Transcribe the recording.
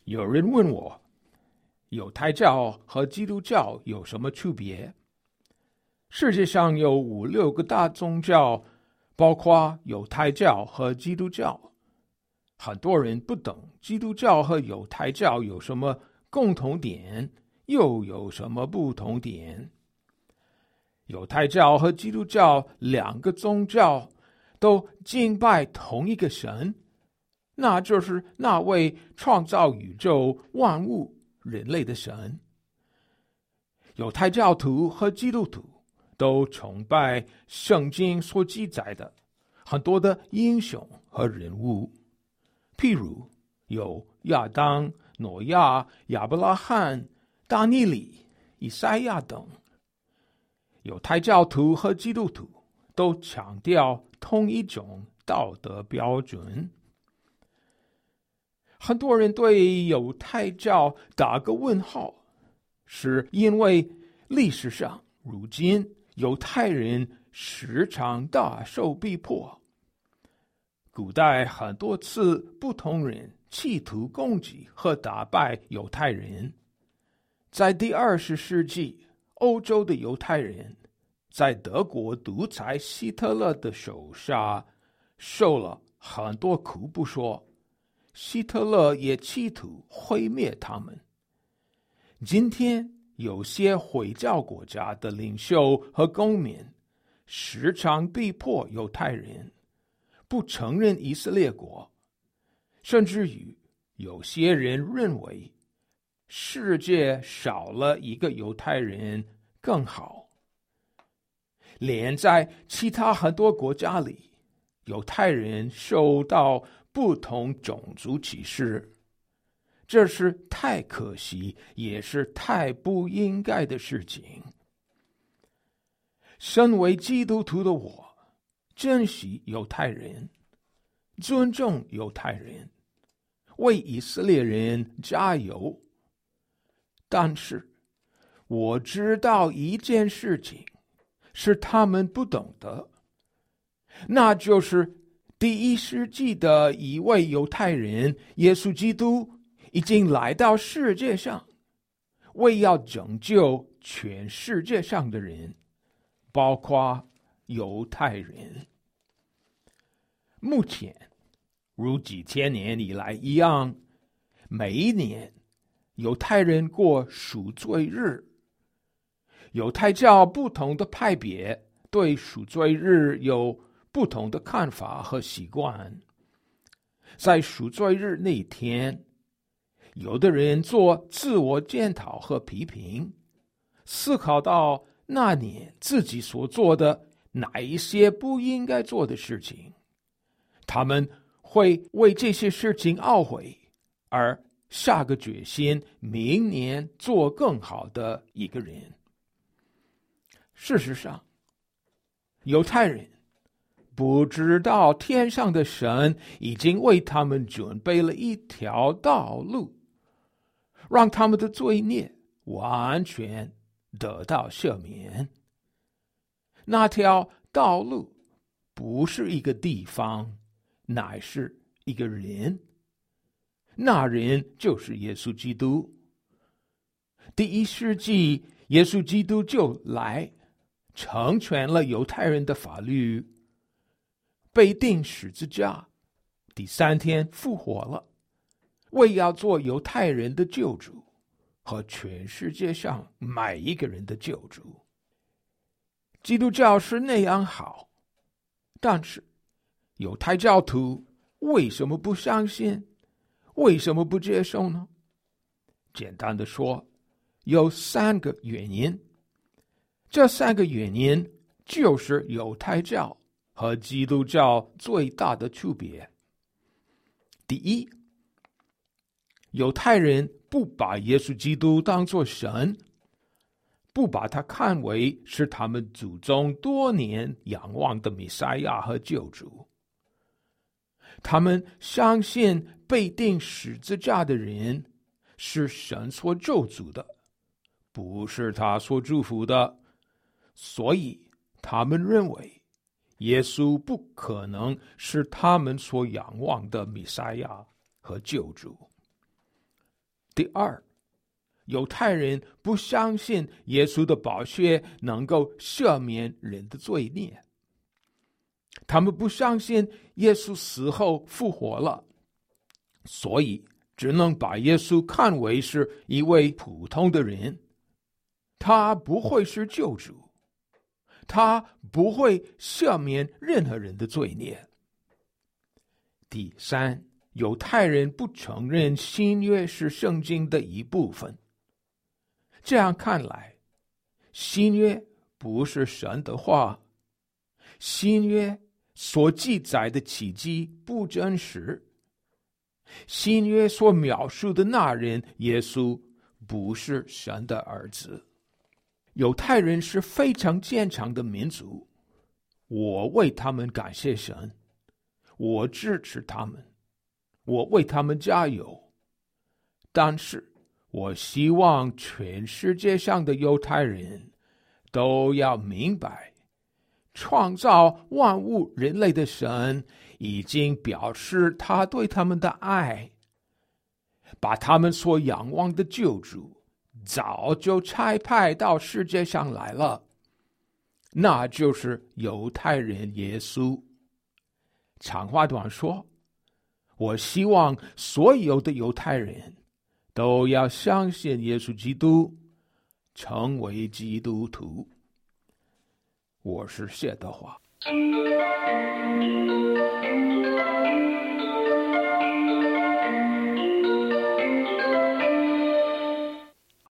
有人问我，犹太教和基督教有什么区别？世界上有5、6个大宗教，包括犹太教和基督教。很多人不懂基督教和犹太教有什么共同点，又有什么不同点。犹太教和基督教2个宗教都敬拜同一个神，那就是那位创造宇宙万物人类的神。犹太教徒和基督徒都崇拜圣经所记载的很多的英雄和人物，譬如有亚当、挪亚、亚伯拉罕、大尼里、以赛亚等。犹太教徒和基督徒都强调同一种道德标准。很多人对犹太教打个问号，是因为历史上如今犹太人时常大受逼迫。古代很多次不同人企图攻击和打败犹太人。在第20世纪，欧洲的犹太人在德国独裁希特勒的手下受了很多苦不说，希特勒也企图毁灭他们。今天有些回教国家的领袖和公民时常逼迫犹太人，不承认以色列国，甚至于有些人认为世界少了一个犹太人更好。连在其他很多国家里，犹太人受到不同种族歧视，这是太可惜，也是太不应该的事情。身为基督徒的我，珍惜犹太人，尊重犹太人，为以色列人加油。但是我知道一件事情是他们不懂的，那就是第1世纪的一位犹太人耶稣基督已经来到世界上，为要拯救全世界上的人，包括犹太人。目前如几千年以来一样，每一年犹太人过赎罪日。犹太教不同的派别对赎罪日有不同的看法和习惯。在赎罪日那天，有的人做自我检讨和批评，思考到那年自己所做的哪一些不应该做的事情，他们会为这些事情懊悔，而下个决心明年做更好的一个人。事实上，犹太人不知道天上的神已经为他们准备了一条道路，让他们的罪孽完全得到赦免。那条道路不是一个地方，乃是一个人，那人就是耶稣基督。第1世纪，耶稣基督就来成全了犹太人的法律，被钉十字架，第3天复活了，为要做犹太人的救主和全世界上每一个人的救主。基督教是那样好，但是犹太教徒为什么不相信？为什么不接受呢？简单的说，有3个原因。这3个原因就是犹太教和基督教最大的区别。第一，犹太人不把耶稣基督当作神，不把他看为是他们祖宗多年仰望的弥赛亚和救主。他们相信被钉十字架的人是神所咒诅的，不是他所祝福的，所以他们认为耶稣不可能是他们所仰望的弥赛亚和救主。 第二，犹太人不相信耶稣的宝血能够赦免人的罪孽，他们不相信耶稣死后复活了，所以只能把耶稣看为是一位普通的人，他不会是救主，他不会赦免任何人的罪孽。第三，犹太人不承认新约是圣经的一部分。这样看来，新约不是神的话，新约所记载的奇迹不真实，新约所描述的那人耶稣不是神的儿子。犹太人是非常坚强的民族，我为他们感谢神，我支持他们，我为他们加油。但是我希望全世界上的犹太人都要明白，创造万物人类的神已经表示他对他们的爱，把他们所仰望的救主早就差派到世界上来了，那就是犹太人耶稣。长话短说，我希望所有的犹太人都要相信耶稣基督，成为基督徒。我是谢德华。